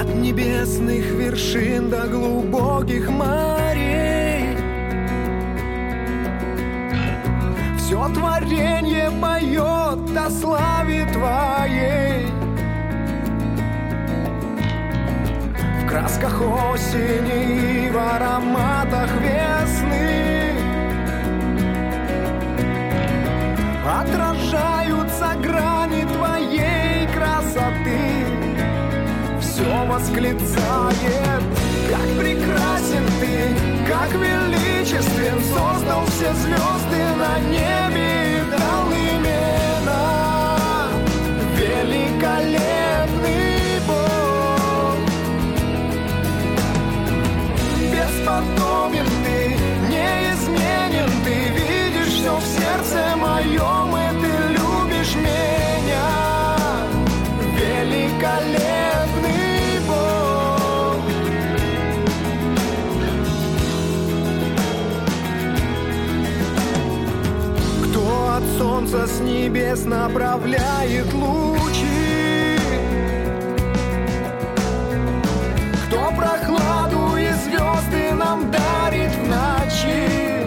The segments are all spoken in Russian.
небесных вершин до глубоких морей. Все творенье поет о славе Твоей. В красках осени и в ароматах весны отражаются грани Твоей красоты. Все восклицает, как прекрасен Ты, как величествен. Создал все звезды на небе и дал имена. Великолепный Бог, бесподобен Ты, неизменен Ты. Видишь все в сердце моем, и Ты любишь меня. Великолепный Бог. Кто от солнца с небес направляет лучи, кто прохладу и звезды нам дарит в ночи,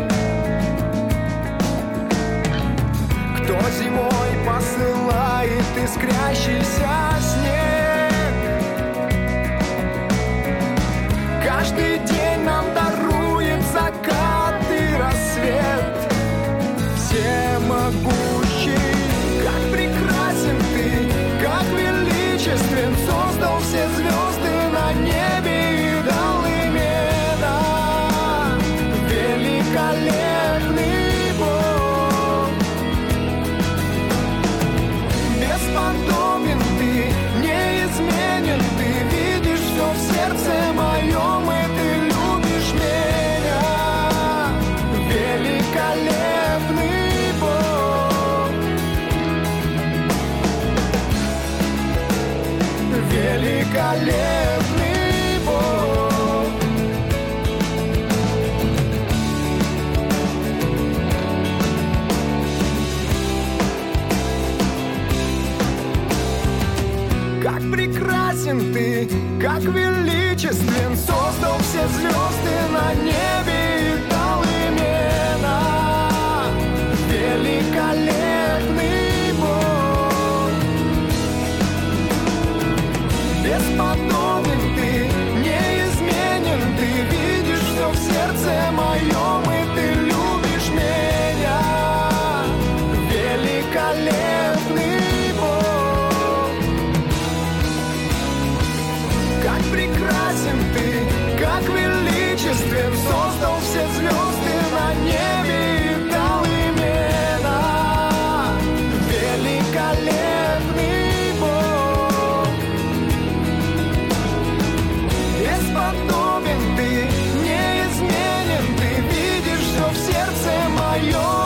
кто зимой посылает искрящийся снег, каждый день нам дарует закат и рассвет. Всемогущий, как прекрасен Ты, как величествен. Создал все звезды на небе и дал имена. Великолепный Бог, бесподобен Ты, неизменен Ты. Видишь все в сердце моем, и Ты любишь меня. Великолепный Бог, великолепный Бог. Как прекрасен Ты, как величествен. Создал все звезды на небе и дал имена. Великолепный Бог, бесподобен Ты, неизменен Ты. Видишь все в сердце моем, и Ты любишь меня. Великолепный Бог, как прекрасен Ты, как величествен. Создал все звезды на небе и дал имена. Великолепный Бог, бесподобен Ты, неизменен Ты. Видишь все в сердце моем,